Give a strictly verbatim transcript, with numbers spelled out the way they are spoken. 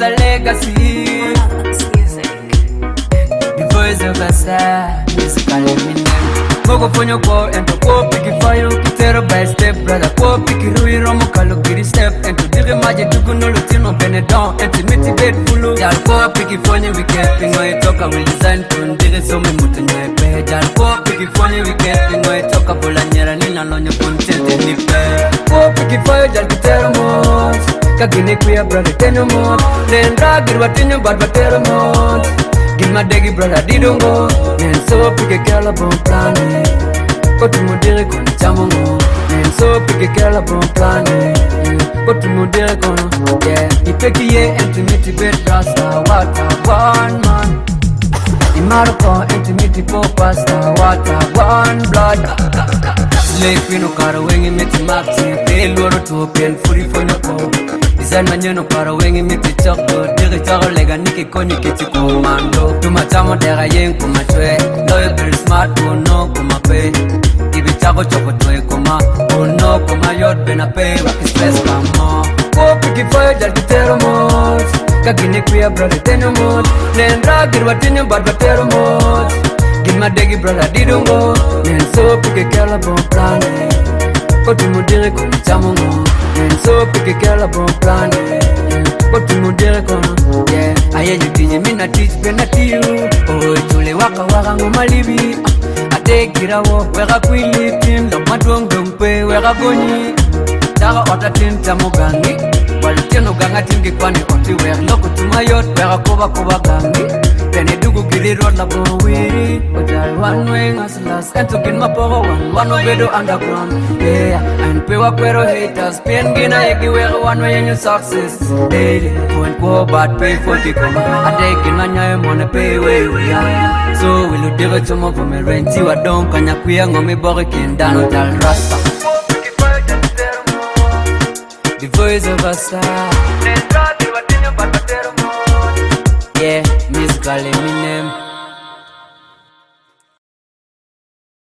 a legacy. The voice of a star, musical eminence. Mogo ponyo ko ento ko piki fire kitero by step brother ko piki rui romo kalo giri step ento dire maje tugu no lutino benedon ento mitigate fulu jal ko piki fonye weekend pingo itoka will design kun dire so me mutu nyepe jal ko piki fonye weekend pingo itoka bola nyera nina lonyo content ni pe ko piki fire jal kitero mos kagine kuya brother tenyo mos lendra girwa tinyo bad batero mos give my degi brother didongo nen so piki kala bon plane kotu modere kono chamongo nen so piki kala bon plane kotu modere kono yeah ipeki ye intimate bed rasta wata one man imaroko intimate po pasta wata one blood slay pino karo wengi meti maxi peloro to pen furi fono ko design manyeno karo wengi meti chokdo dire choro lega niki konyi kiti komando tuma chamo dera yen kuma chwe loyo very smart uno kuma pe ibi chako choko toy kuma uno kuma yot bena pe waki stress kamo ko piki fire jal kitero mos kagine kuya brother tenyo mos nendra girwa tinyo bad batero mos gima degi brother didungo nen so piki kala bon plane kotu mudire kono chamongo nen so piki kala bon plane kotu mudire kono yeah aye jitije mina teach pena tiu oh chule waka waka ngomalibi ate kirawo weka kwili tim lo madwong dongpe weka gonyi daga otatin tamogangi walteno ganga tingi kwani oti wer loko tumayot weka koba koba gangi pene dugu giri road la bowiri otal one way ngaslas ento kin maporo one one obedo underground yeah and pewa kwero haters pen gina yegi weka one way in your success daily point ko bad pay for the come ade gina nyae mone pay way we are so will you dire chomo for me renti wa don kanya kuya ngomi bore kindano tal rasta the voice of a star nendra di watinyo